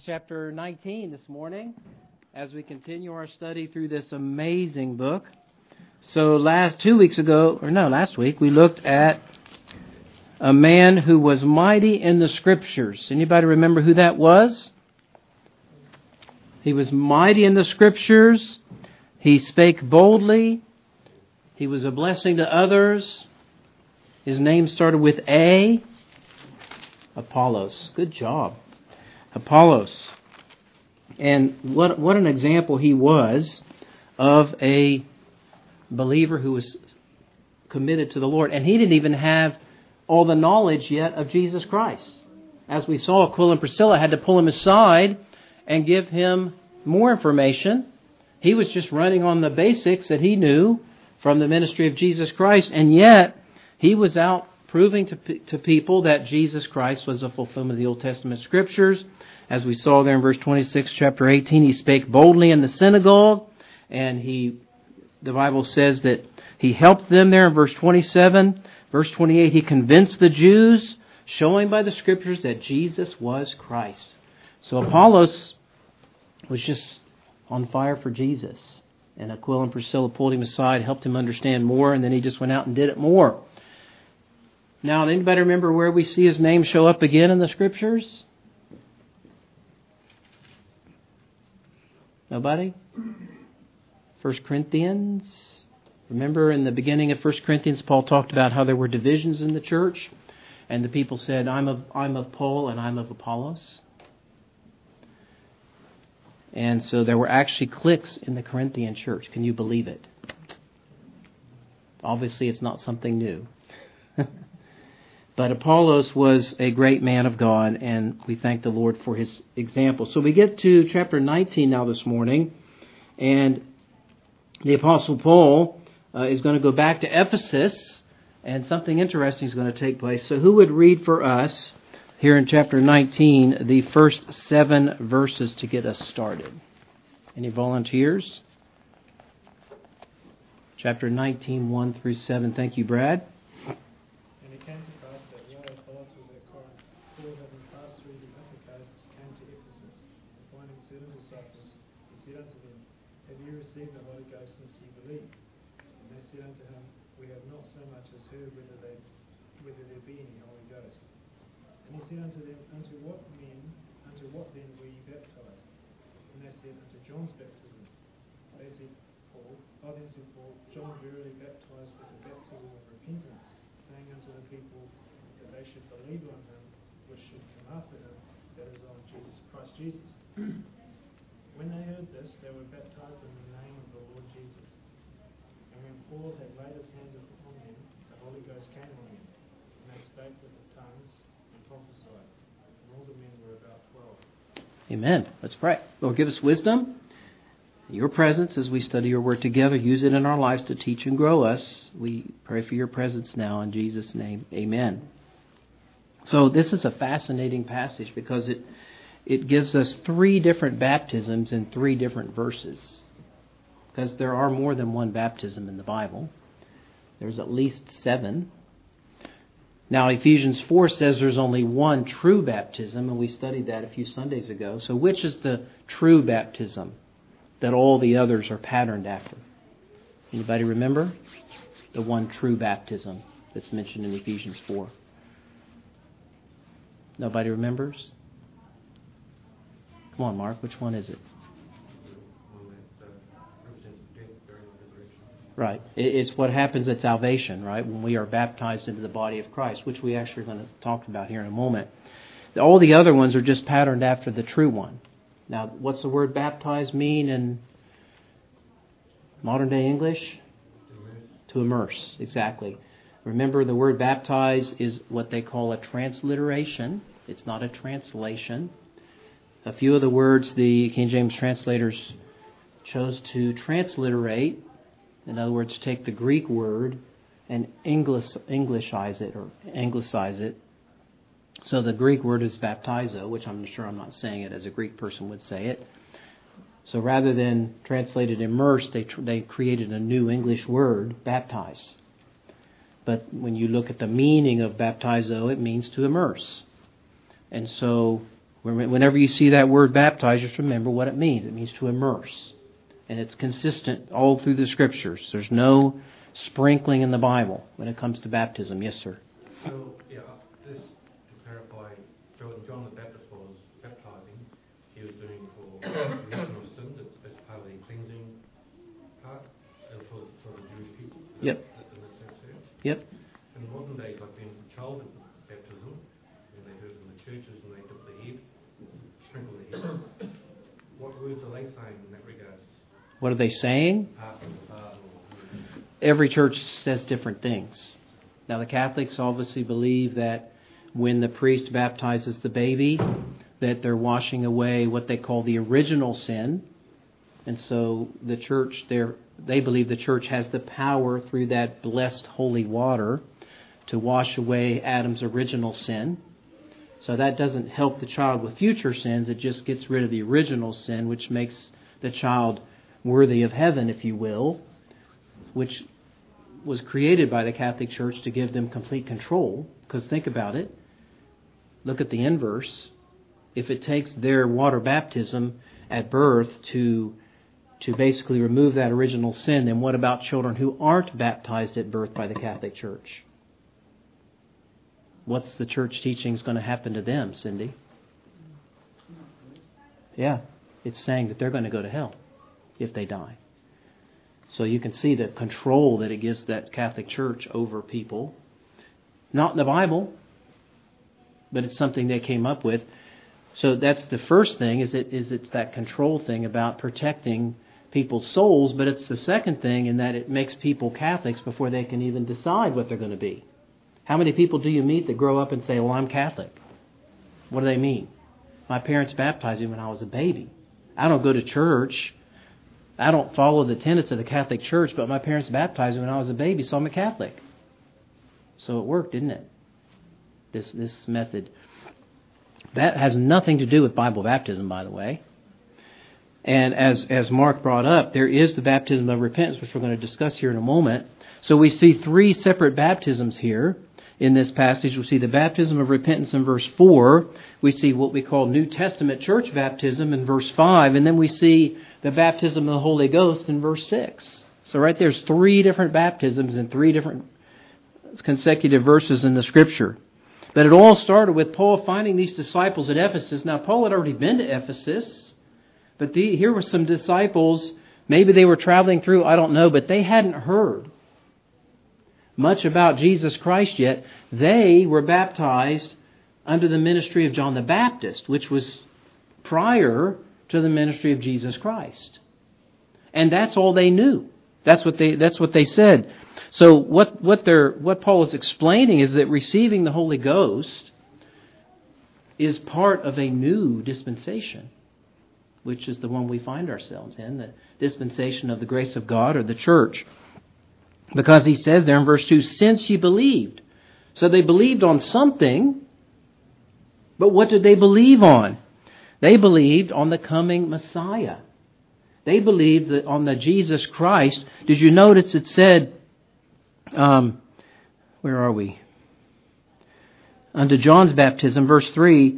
chapter 19 this morning as we continue our study through this amazing book. So last week, we looked at a man who was mighty in the Scriptures. Anybody remember who that was? He was mighty in the Scriptures. He spake boldly. He was a blessing to others. His name started with A. Apollos. Good job. Apollos. And what an example he was of a believer who was committed to the Lord. And he didn't even have all the knowledge yet of Jesus Christ. As we saw, Aquila and Priscilla had to pull him aside and give him more information. He was just running on the basics that he knew from the ministry of Jesus Christ. And yet, he was out proving to people that Jesus Christ was a fulfillment of the Old Testament Scriptures. As we saw there in verse 26, chapter 18, he spake boldly in the synagogue, and the Bible says that he helped them there in verse 27. Verse 28, he convinced the Jews, showing by the Scriptures that Jesus was Christ. So Apollos was just on fire for Jesus. And Aquila and Priscilla pulled him aside, helped him understand more, and then he just went out and did it more. Now, anybody remember where we see his name show up again in the Scriptures? Nobody? 1 Corinthians. Remember in the beginning of 1 Corinthians, Paul talked about how there were divisions in the church, and the people said, I'm of Paul and I'm of Apollos. And so there were actually cliques in the Corinthian church. Can you believe it? Obviously, it's not something new. But Apollos was a great man of God, and we thank the Lord for his example. So we get to chapter 19 now this morning, and the Apostle Paul is going to go back to Ephesus, and something interesting is going to take place. So who would read for us here in chapter 19 the first 7 verses to get us started? Any volunteers? Chapter 19, 1 through 7. Thank you, Brad. Received the Holy Ghost since ye believed. And they said unto him, We have not so much as heard whether there be any Holy Ghost. And he said unto them, Unto what then were ye baptized? And they said, Unto John's baptism. Then said Paul, John verily baptized with the baptism of repentance, saying unto the people that they should believe on him, which should come after him, that is on Christ Jesus. When they heard this, they were baptized in the name of the Lord Jesus. And when Paul had laid his hands upon them, the Holy Ghost came on them, and they spake with the tongues and prophesied. And all the men were about 12. Amen. Let's pray. Lord, give us wisdom, your presence as we study your word together. Use it in our lives to teach and grow us. We pray for your presence now in Jesus' name. Amen. So this is a fascinating passage because it gives us 3 different baptisms in 3 different verses. Because there are more than one baptism in the Bible. There's at least 7. Now Ephesians 4 says there's only one true baptism, and we studied that a few Sundays ago. So which is the true baptism that all the others are patterned after? Anybody remember? The one true baptism that's mentioned in Ephesians 4. Nobody remembers? Come on, Mark, which one is it? Right. It's what happens at salvation, right? When we are baptized into the body of Christ, which we actually are going to talk about here in a moment. All the other ones are just patterned after the true one. Now, what's the word baptize mean in modern day English? To immerse, exactly. Remember, the word baptize is what they call a transliteration. It's not a translation. A few of the words the King James translators chose to transliterate, in other words, take the Greek word and Englishize it or anglicize it. So the Greek word is baptizo, which I'm sure I'm not saying it as a Greek person would say it. So rather than translated immerse, they created a new English word, baptize. But when you look at the meaning of baptizo, it means to immerse. And so Whenever you see that word baptize, just remember what it means. It means to immerse. And it's consistent all through the Scriptures. There's no sprinkling in the Bible when it comes to baptism. Yes, sir. So, just to clarify, John the Baptist was baptizing. He was doing for remission of sins. It's part of the cleansing part for the Jewish people. Yep. Yep. In modern days, like in child baptism, when they do it in the churches and they dip the head, sprinkle the head. What words are they saying in that regard? What are they saying? Every church says different things. Now, the Catholics obviously believe that when the priest baptizes the baby, that they're washing away what they call the original sin. And so the church, they believe the church has the power through that blessed holy water to wash away Adam's original sin. So that doesn't help the child with future sins. It just gets rid of the original sin, which makes the child worthy of heaven, if you will, which was created by the Catholic Church to give them complete control. Because think about it. Look at the inverse. If it takes their water baptism at birth to basically remove that original sin, then what about children who aren't baptized at birth by the Catholic Church? What's the church teaching is going to happen to them, Cindy? Yeah, it's saying that they're going to go to hell if they die. So you can see the control that it gives that Catholic Church over people. Not in the Bible, but it's something they came up with. So that's the first thing, is it's that control thing about protecting people's souls, but it's the second thing in that it makes people Catholics before they can even decide what they're going to be. How many people do you meet that grow up and say, well, I'm Catholic? What do they mean? My parents baptized me when I was a baby. I don't go to church. I don't follow the tenets of the Catholic Church, but my parents baptized me when I was a baby, so I'm a Catholic. So it worked, didn't it? This method. That has nothing to do with Bible baptism, by the way. And as Mark brought up, there is the baptism of repentance, which we're going to discuss here in a moment. So we see three separate baptisms here in this passage. We see the baptism of repentance in verse 4. We see what we call New Testament church baptism in verse 5. And then we see the baptism of the Holy Ghost in verse 6. So right there's three different baptisms in three different consecutive verses in the Scripture. But it all started with Paul finding these disciples at Ephesus. Now, Paul had already been to Ephesus, but here were some disciples. Maybe they were traveling through, I don't know, but they hadn't heard much about Jesus Christ yet. They were baptized under the ministry of John the Baptist, which was prior to the ministry of Jesus Christ. And that's all they knew. That's what they said. So what Paul is explaining is that receiving the Holy Ghost is part of a new dispensation, which is the one we find ourselves in, the dispensation of the grace of God or the church. Because he says there in verse 2, since ye believed. So they believed on something, but what did they believe on? They believed on the coming Messiah. They believed on the Jesus Christ. Did you notice it said, where are we? Unto John's baptism, verse 3,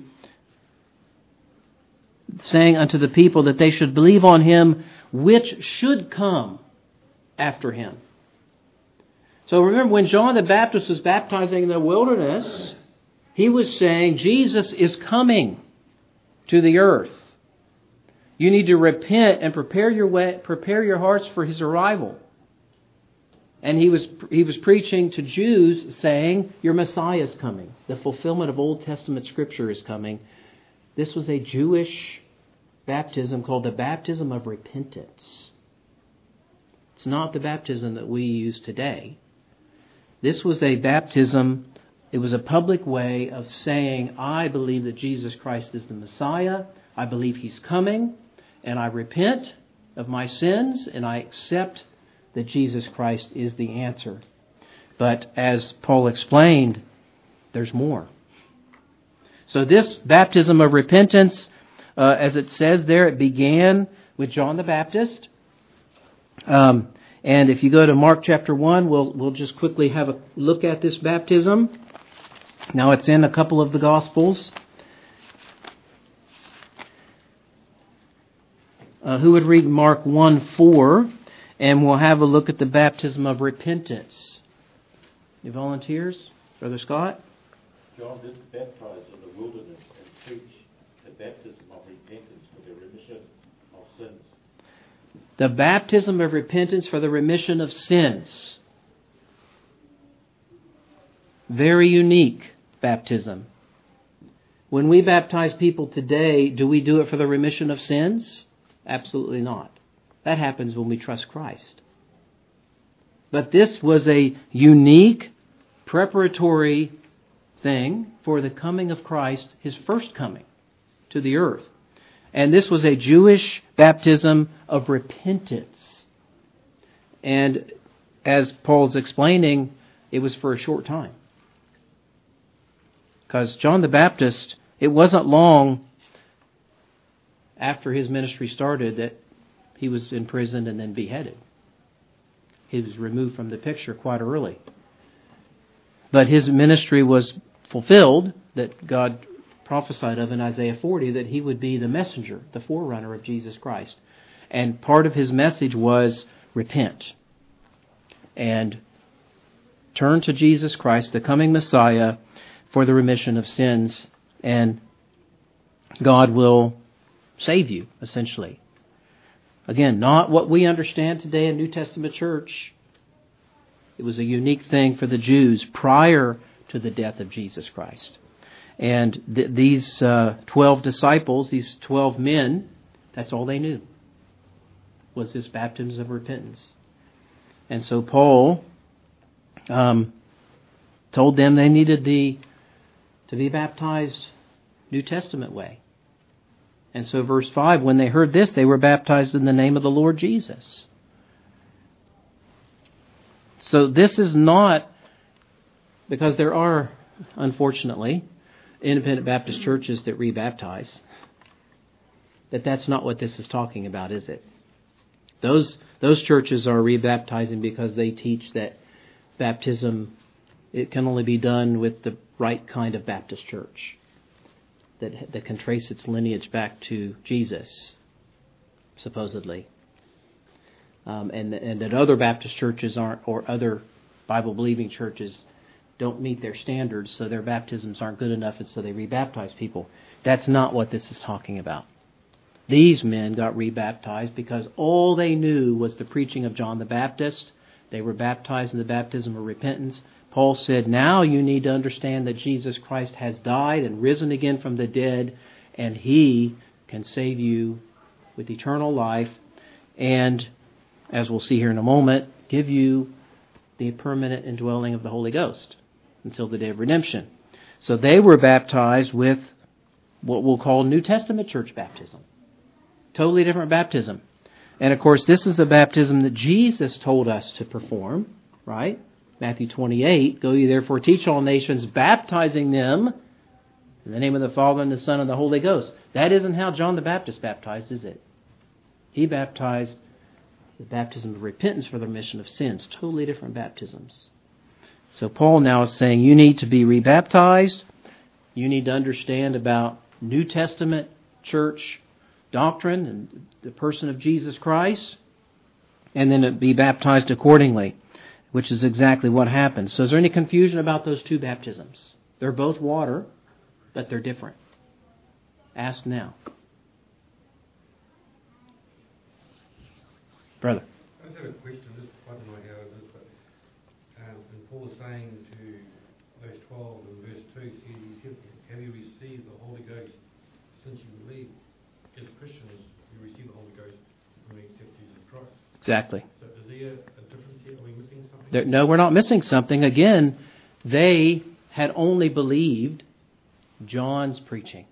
saying unto the people that they should believe on him which should come after him. So remember, when John the Baptist was baptizing in the wilderness, he was saying Jesus is coming to the earth. You need to repent and prepare your hearts for his arrival. And he was preaching to Jews saying, your Messiah is coming. The fulfillment of Old Testament Scripture is coming. This was a Jewish baptism called the baptism of repentance. It's not the baptism that we use today. This was a baptism, it was a public way of saying, I believe that Jesus Christ is the Messiah. I believe he's coming. And I repent of my sins. And I accept that Jesus Christ is the answer. But as Paul explained, there's more. So this baptism of repentance, as it says there, it began with John the Baptist. And if you go to Mark chapter 1, we'll just quickly have a look at this baptism. Now it's in a couple of the Gospels. who would read Mark 1:4, and we'll have a look at the baptism of repentance. Any volunteers? Brother Scott? John did baptize in the wilderness and preach the baptism of repentance for the remission of sins. The baptism of repentance for the remission of sins. Very unique baptism. When we baptize people today, do we do it for the remission of sins? Absolutely not. That happens when we trust Christ. But this was a unique preparatory thing for the coming of Christ, His first coming to the earth. And this was a Jewish baptism of repentance. And as Paul's explaining, it was for a short time. Because John the Baptist, it wasn't long after his ministry started that he was imprisoned and then beheaded. He was removed from the picture quite early. But his ministry was fulfilled, that God prophesied of in Isaiah 40, that he would be the messenger, the forerunner of Jesus Christ. And part of his message was repent and turn to Jesus Christ, the coming Messiah, for the remission of sins, and God will save you, essentially. Again, not what we understand today in New Testament church. It was a unique thing for the Jews prior to the death of Jesus Christ. And these 12 disciples, these 12 men, that's all they knew, was this baptism of repentance. And so Paul told them they needed to be baptized New Testament way. And so verse 5, when they heard this, they were baptized in the name of the Lord Jesus. So this is not, because there are, unfortunately, independent Baptist churches that rebaptize, that's not what this is talking about, is it? Those churches are rebaptizing because they teach that baptism, it can only be done with the right kind of Baptist church that can trace its lineage back to Jesus, supposedly. And that other Baptist churches aren't, or other Bible-believing churches don't meet their standards, so their baptisms aren't good enough, and so they rebaptize people. That's not what this is talking about. These men got rebaptized because all they knew was the preaching of John the Baptist. They were baptized in the baptism of repentance. Paul said, now you need to understand that Jesus Christ has died and risen again from the dead, and He can save you with eternal life, and, as we'll see here in a moment, give you the permanent indwelling of the Holy Ghost until the day of redemption. So they were baptized with what we'll call New Testament church baptism. Totally different baptism. And of course, this is a baptism that Jesus told us to perform, right? Matthew 28, go ye therefore teach all nations, baptizing them in the name of the Father and the Son and the Holy Ghost. That isn't how John the Baptist baptized, is it? He baptized the baptism of repentance for the remission of sins. Totally different baptisms. So Paul now is saying you need to be rebaptized. You need to understand about New Testament church doctrine and the person of Jesus Christ, and then be baptized accordingly, which is exactly what happened. So is there any confusion about those two baptisms? They're both water, but they're different. Ask now. Brother. I just have a question. I don't know how it is, but and Paul is saying to those 12 in verse 2, he said, have you received the Holy Ghost since you believe? As Christians, we receive the Holy Ghost when we accept Jesus Christ. Exactly. So is there a difference here? Are we missing something? No, we're not missing something. Again, they had only believed John's preaching.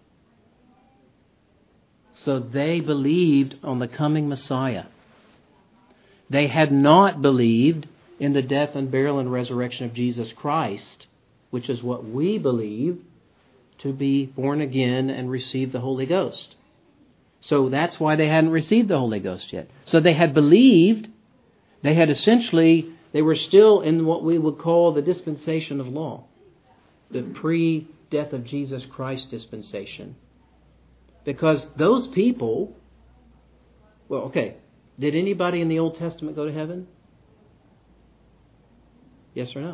So they believed on the coming Messiah. They had not believed in the death and burial and resurrection of Jesus Christ, which is what we believe, to be born again and receive the Holy Ghost. So that's why they hadn't received the Holy Ghost yet. So they had believed, they were still in what we would call the dispensation of law, the pre-death of Jesus Christ dispensation. Because those people Well, okay. Did anybody in the Old Testament go to heaven? Yes or no?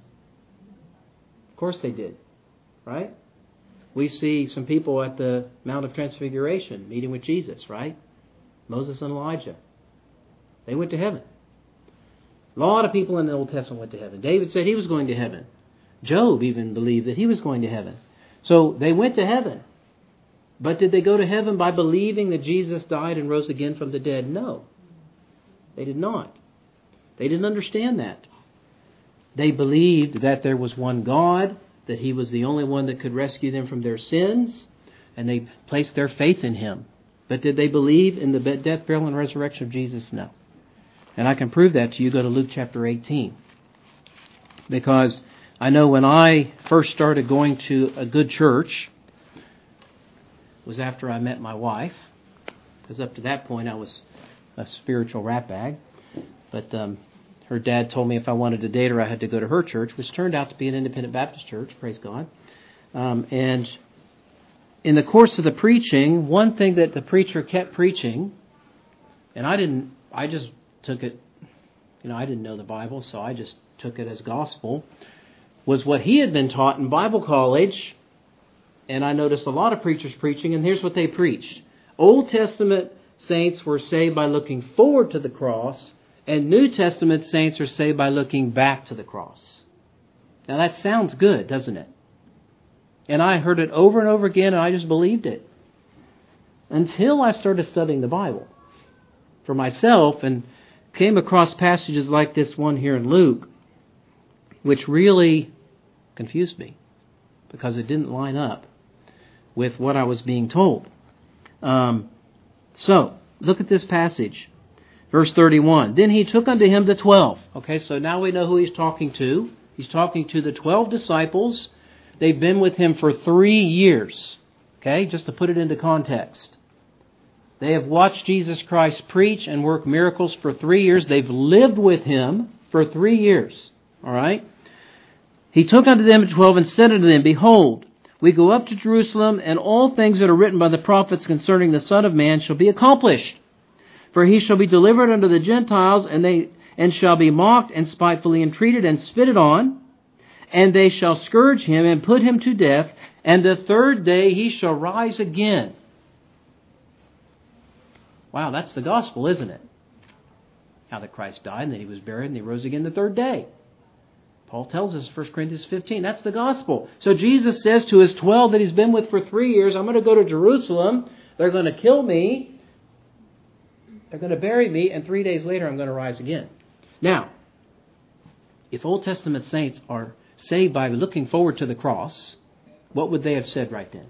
Of course they did. Right? We see some people at the Mount of Transfiguration meeting with Jesus, right? Moses and Elijah. They went to heaven. A lot of people in the Old Testament went to heaven. David said he was going to heaven. Job even believed that he was going to heaven. So they went to heaven. But did they go to heaven by believing that Jesus died and rose again from the dead? No. They did not. They didn't understand that. They believed that there was one God, that He was the only one that could rescue them from their sins, and they placed their faith in Him. But did they believe in the death, burial, and resurrection of Jesus? No. And I can prove that to you. Go to Luke chapter 18. Because I know when I first started going to a good church, it was after I met my wife. Because up to that point I was a spiritual ratbag. But her dad told me if I wanted to date her, I had to go to her church, which turned out to be an independent Baptist church, praise God. And in the course of the preaching, one thing that the preacher kept preaching, and I just took it, I didn't know the Bible, so I just took it as gospel, was what he had been taught in Bible college. And I noticed a lot of preachers preaching, and here's what they preached. Old Testament saints were saved by looking forward to the cross, and New Testament saints are saved by looking back to the cross. Now that sounds good, doesn't it? And I heard it over and over again, and I just believed it. Until I started studying the Bible for myself and came across passages like this one here in Luke, which really confused me because it didn't line up with what I was being told. So, look at this passage. Verse 31. Then he took unto him the 12. Okay, so now we know who he's talking to. He's talking to the 12 disciples. They've been with him for 3 years. Okay, just to put it into context. They have watched Jesus Christ preach and work miracles for 3 years. They've lived with him for 3 years. All right? He took unto them the 12 and said unto them, Behold, we go up to Jerusalem, and all things that are written by the prophets concerning the Son of Man shall be accomplished. For he shall be delivered unto the Gentiles, and shall be mocked and spitefully entreated and spitted on. And they shall scourge him and put him to death, and the third day he shall rise again. Wow, that's the gospel, isn't it? How that Christ died, and that he was buried, and he rose again the third day. Paul tells us in 1 Corinthians 15, that's the gospel. So Jesus says to his 12 that he's been with for 3 years, I'm going to go to Jerusalem, they're going to kill me, they're going to bury me, and 3 days later I'm going to rise again. Now, if Old Testament saints are saved by looking forward to the cross, what would they have said right then?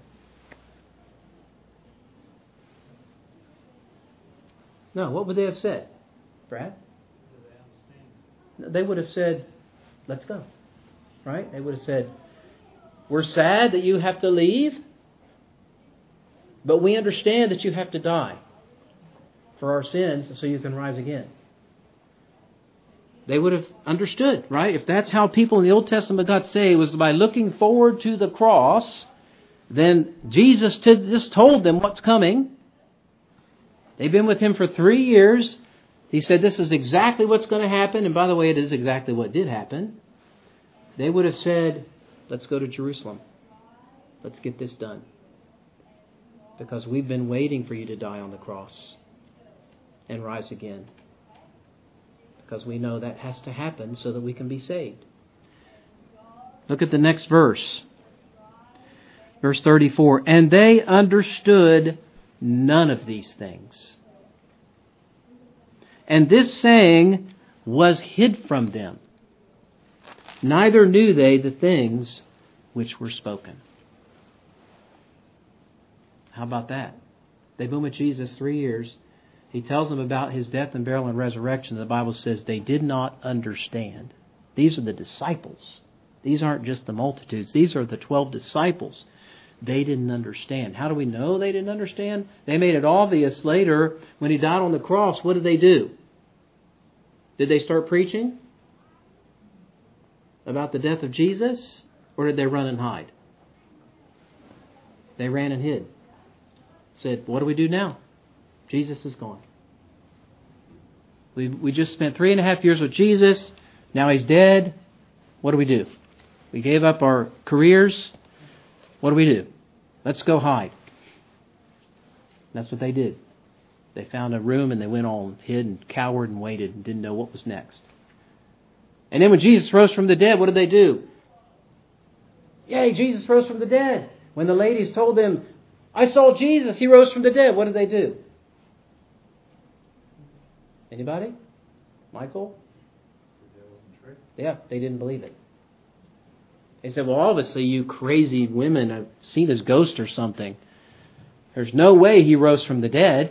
No, what would they have said? Brad? They would have said, let's go. Right? They would have said, we're sad that you have to leave, but we understand that you have to die for our sins so you can rise again. They would have understood, right? If that's how people in the Old Testament got saved, was by looking forward to the cross, then Jesus just told them what's coming. They've been with him for 3 years. He said this is exactly what's going to happen. And by the way, it is exactly what did happen. They would have said, let's go to Jerusalem. Let's get this done. Because we've been waiting for you to die on the cross and rise again. Because we know that has to happen so that we can be saved. Look at the next verse. Verse 34. And they understood none of these things. And this saying was hid from them. Neither knew they the things which were spoken. How about that? They've been with Jesus 3 years. He tells them about his death and burial and resurrection. The Bible says they did not understand. These are the disciples. These aren't just the multitudes. These are the 12 disciples. They didn't understand. How do we know they didn't understand? They made it obvious later when he died on the cross. What did they do? Did they start preaching about the death of Jesus? Or did they run and hide? They ran and hid. Said, what do we do now? Jesus is gone. We just spent 3.5 years with Jesus. Now He's dead. What do? We gave up our careers. What do? Let's go hide. That's what they did. They found a room and they went all hid and cowered and waited and didn't know what was next. And then when Jesus rose from the dead, what did they do? Yay, Jesus rose from the dead. When the ladies told them, I saw Jesus, He rose from the dead, what did they do? Anybody? Michael? Yeah, they didn't believe it. They said, well, obviously you crazy women have seen His ghost or something. There's no way He rose from the dead.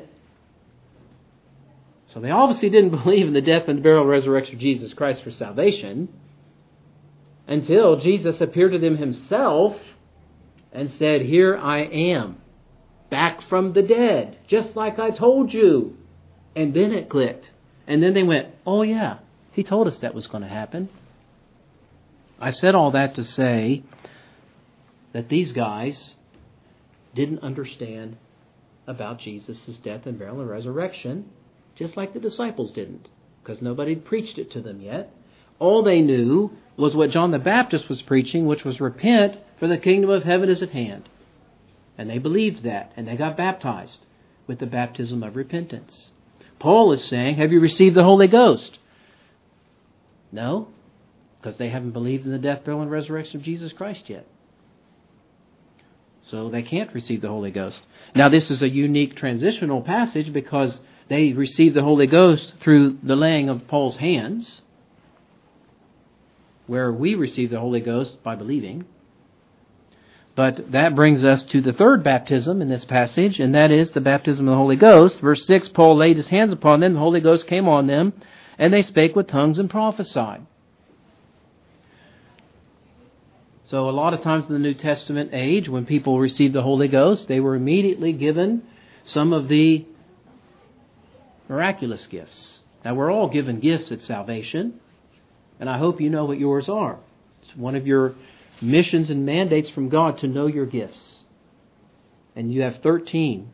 So they obviously didn't believe in the death and burial and resurrection of Jesus Christ for salvation until Jesus appeared to them Himself and said, here I am, back from the dead, just like I told you. And then it clicked. And then they went, oh yeah, He told us that was going to happen. I said all that to say that these guys didn't understand about Jesus' death and burial and resurrection, just like the disciples didn't, because nobody had preached it to them yet. All they knew was what John the Baptist was preaching, which was repent, for the kingdom of heaven is at hand. And they believed that, and they got baptized with the baptism of repentance. Paul is saying, have you received the Holy Ghost? No, because they haven't believed in the death, burial, and resurrection of Jesus Christ yet. So they can't receive the Holy Ghost. Now this is a unique transitional passage because they received the Holy Ghost through the laying of Paul's hands, where we receive the Holy Ghost by believing. But that brings us to the third baptism in this passage, and that is the baptism of the Holy Ghost. Verse 6, Paul laid his hands upon them, the Holy Ghost came on them, and they spake with tongues and prophesied. So a lot of times in the New Testament age, when people received the Holy Ghost, they were immediately given some of the miraculous gifts. Now we're all given gifts at salvation, and I hope you know what yours are. It's one of your missions and mandates from God to know your gifts. And you have 13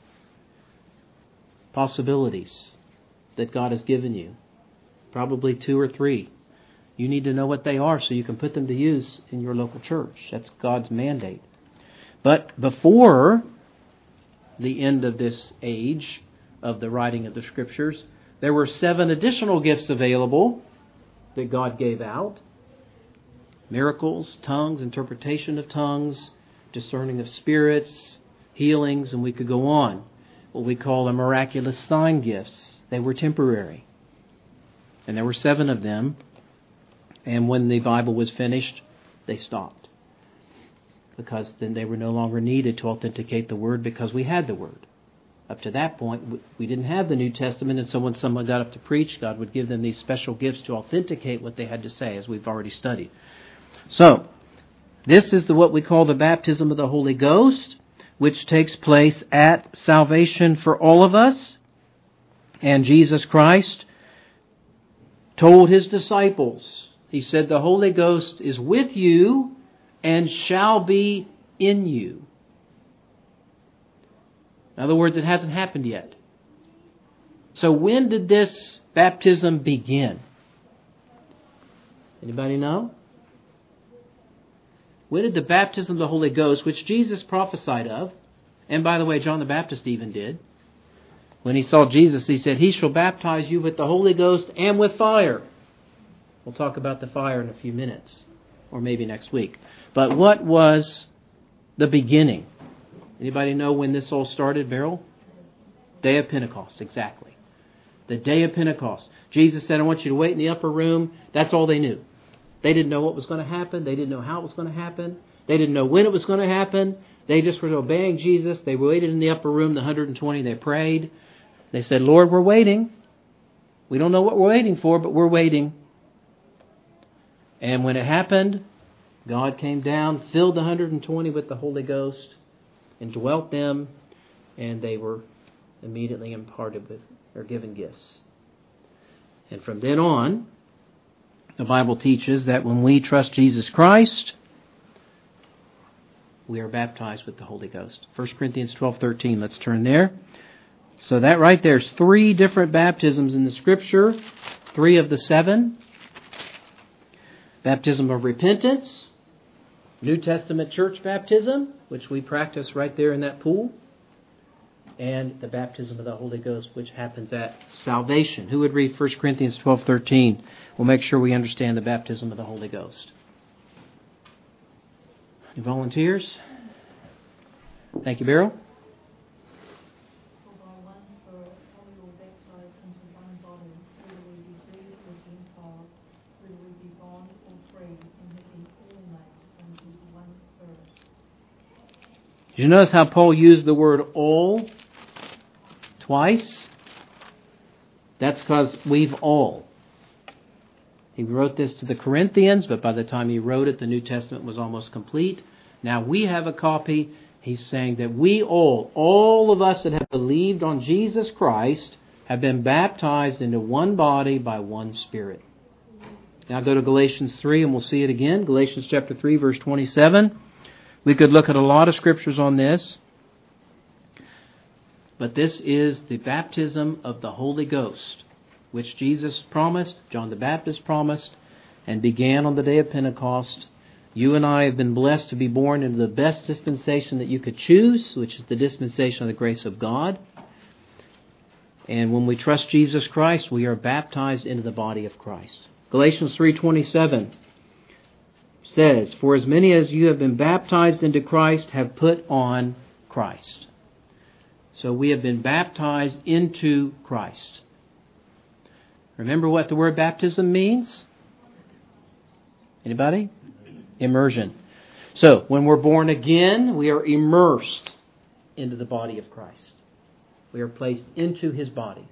possibilities that God has given you. Probably 2 or 3. You need to know what they are so you can put them to use in your local church. That's God's mandate. But before the end of this age of the writing of the Scriptures, there were 7 additional gifts available that God gave out. Miracles, tongues, interpretation of tongues, discerning of spirits, healings, and we could go on. What we call the miraculous sign gifts. They were temporary. And there were 7 of them. And when the Bible was finished, they stopped. Because then they were no longer needed to authenticate the Word because we had the Word. Up to that point, we didn't have the New Testament, and so when someone got up to preach, God would give them these special gifts to authenticate what they had to say, as we've already studied. So, this is what we call the baptism of the Holy Ghost, which takes place at salvation for all of us. And Jesus Christ told His disciples, He said, the Holy Ghost is with you and shall be in you. In other words, it hasn't happened yet. So when did this baptism begin? Anybody know? When did the baptism of the Holy Ghost, which Jesus prophesied of, and by the way, John the Baptist even did, when he saw Jesus, he said, He shall baptize you with the Holy Ghost and with fire. We'll talk about the fire in a few minutes, or maybe next week. But what was the beginning? Anybody know when this all started, Beryl? Day of Pentecost, exactly. The day of Pentecost. Jesus said, I want you to wait in the upper room. That's all they knew. They didn't know what was going to happen. They didn't know how it was going to happen. They didn't know when it was going to happen. They just were obeying Jesus. They waited in the upper room, the 120. They prayed. They said, Lord, we're waiting. We don't know what we're waiting for, but we're waiting. And when it happened, God came down, filled the 120 with the Holy Ghost, and dwelt them, and they were immediately imparted with or given gifts. And from then on, the Bible teaches that when we trust Jesus Christ, we are baptized with the Holy Ghost. 1 Corinthians 12:13. Let's turn there. So that right there's 3 different baptisms in the Scripture, 3 of the 7. Baptism of repentance, New Testament church baptism, which we practice right there in that pool, and the baptism of the Holy Ghost, which happens at salvation. Who would read 1 Corinthians 12:13? We'll make sure we understand the baptism of the Holy Ghost. Any volunteers? Thank you, Beryl. Did you notice how Paul used the word all twice? That's because we've all. He wrote this to the Corinthians, but by the time he wrote it, the New Testament was almost complete. Now we have a copy. He's saying that we all of us that have believed on Jesus Christ, have been baptized into one body by one Spirit. Now go to Galatians 3 and we'll see it again. Galatians chapter 3, verse 27. We could look at a lot of scriptures on this. But this is the baptism of the Holy Ghost, which Jesus promised, John the Baptist promised, and began on the day of Pentecost. You and I have been blessed to be born into the best dispensation that you could choose, which is the dispensation of the grace of God. And when we trust Jesus Christ, we are baptized into the body of Christ. Galatians 3:27 says, "For as many as you have been baptized into Christ have put on Christ." So we have been baptized into Christ. Remember what the word baptism means? Anybody? Immersion. So when we're born again, we are immersed into the body of Christ. We are placed into His body.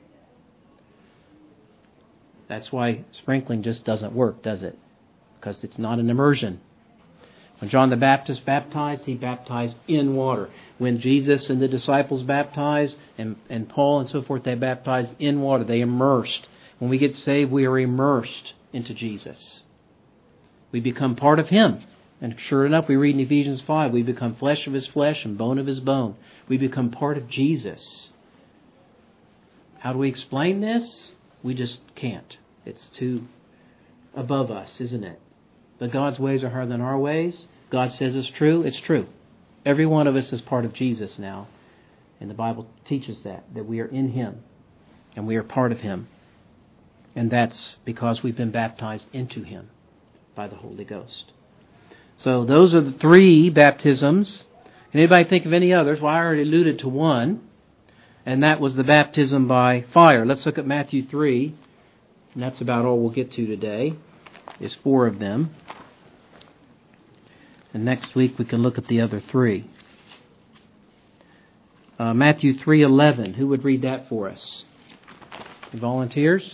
That's why sprinkling just doesn't work, does it? Because it's not an immersion. When John the Baptist baptized, he baptized in water. When Jesus and the disciples baptized, and Paul and so forth, they baptized in water. They immersed. When we get saved, we are immersed into Jesus. We become part of Him. And sure enough, we read in Ephesians 5, we become flesh of His flesh and bone of His bone. We become part of Jesus. How do we explain this? We just can't. It's too above us, isn't it? But God's ways are higher than our ways. God says it's true. It's true. Every one of us is part of Jesus now. And the Bible teaches that we are in Him and we are part of Him. And that's because we've been baptized into Him by the Holy Ghost. So those are the 3 baptisms. Can anybody think of any others? Well, I already alluded to one, and that was the baptism by fire. Let's look at Matthew 3, and that's about all we'll get to today. There's 4 of them. And next week we can look at the other 3. Matthew 3:11. Who would read that for us? Any volunteers?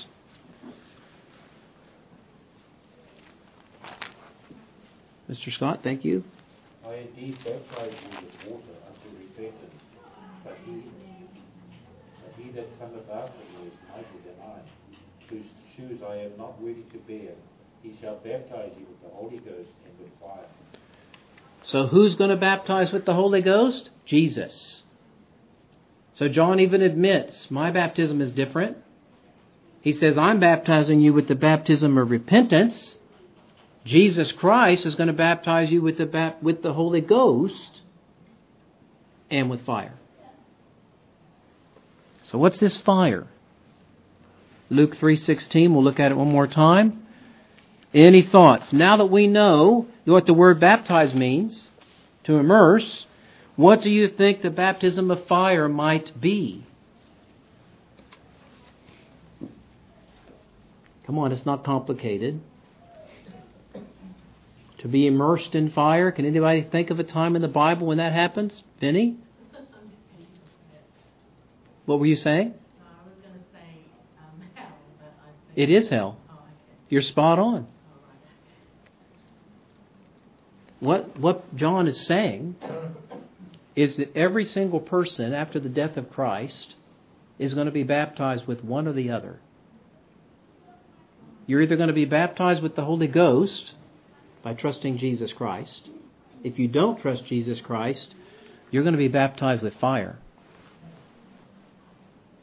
Mr. Scott, thank you. I indeed baptize you with water unto repentance, but he that cometh after me is mightier than I, whose shoes I am not worthy to bear. He shall baptize you with the Holy Ghost and with fire. So who's going to baptize with the Holy Ghost? Jesus. So John even admits, my baptism is different. He says, I'm baptizing you with the baptism of repentance. Jesus Christ is going to baptize you with the Holy Ghost and with fire. So what's this fire? Luke 3:16, we'll look at it one more time. Any thoughts? Now that we know what the word baptize means, to immerse, what do you think the baptism of fire might be? Come on, it's not complicated. To be immersed in fire. Can anybody think of a time in the Bible when that happens? Vinny? What were you saying? I was going to say hell, but I think... It is hell. Oh, okay. You're spot on. All right. What John is saying is that every single person after the death of Christ is going to be baptized with one or the other. You're either going to be baptized with the Holy Ghost by trusting Jesus Christ. If you don't trust Jesus Christ, you're going to be baptized with fire.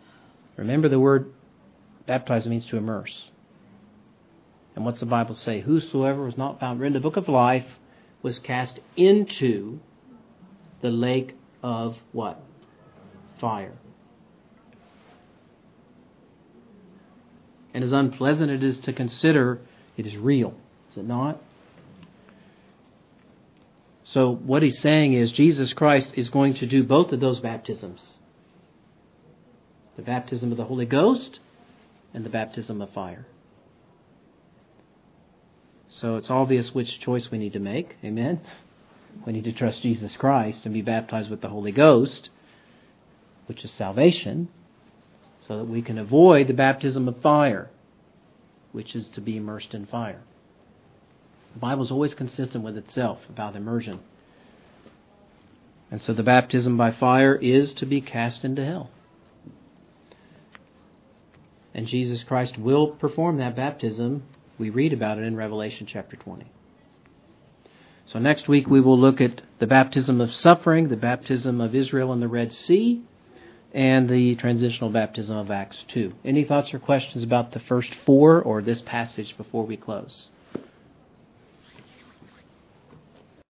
Remember, the word baptize means to immerse. And what's the Bible say? Whosoever was not found written in the book of life was cast into the lake of what? Fire. And as unpleasant it is to consider, it is real. Is it not? So what he's saying is Jesus Christ is going to do both of those baptisms. The baptism of the Holy Ghost and the baptism of fire. So it's obvious which choice we need to make. Amen? We need to trust Jesus Christ and be baptized with the Holy Ghost, which is salvation, so that we can avoid the baptism of fire, which is to be immersed in fire. The Bible is always consistent with itself about immersion. And so the baptism by fire is to be cast into hell. And Jesus Christ will perform that baptism. We read about it in Revelation chapter 20. So next week we will look at the baptism of suffering, the baptism of Israel in the Red Sea, and the transitional baptism of Acts 2. Any thoughts or questions about the first four or this passage before we close?